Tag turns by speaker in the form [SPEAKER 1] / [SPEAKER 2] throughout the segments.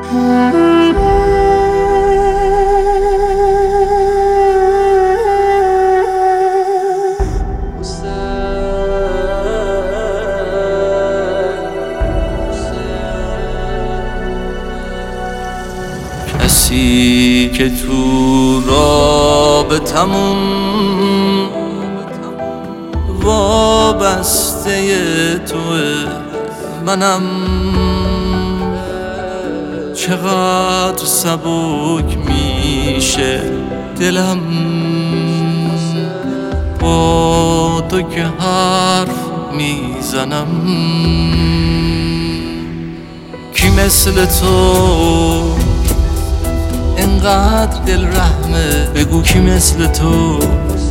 [SPEAKER 1] کسی که تو رابطمون وابسته توه، منم چقدر سبک میشه دلم با تو که حرف میزنم. کی مثل تو انقدر دل رحمه؟ بگو کی مثل تو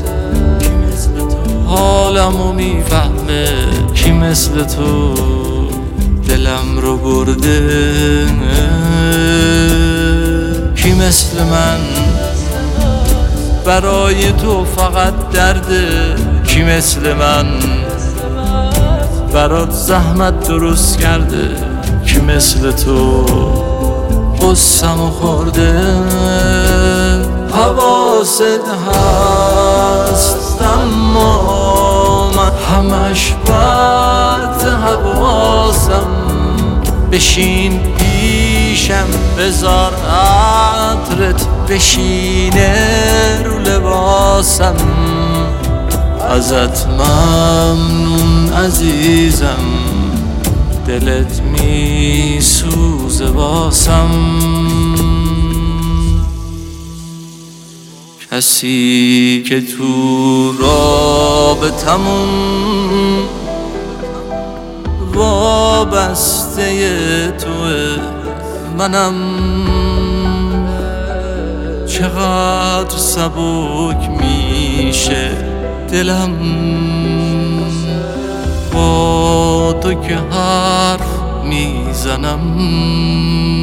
[SPEAKER 1] حالمو میفهمه؟ کی مثل تو دلم رو برده؟ کی مثل من برای تو فقط درده؟ کی مثل من برات زحمت درست کرده؟ کی مثل تو قصه‌مو خورده؟ حواست هست اما من همش پرت حواسم. بشین پیشم بذار عطرت بشینه رو لباسم. ازت ممنون عزیزم، دلت میسوزه واسم. کسی که تو رابطمون وابسته توه، منم چقدر سبک میشه دلم با تو که حرف میزنم.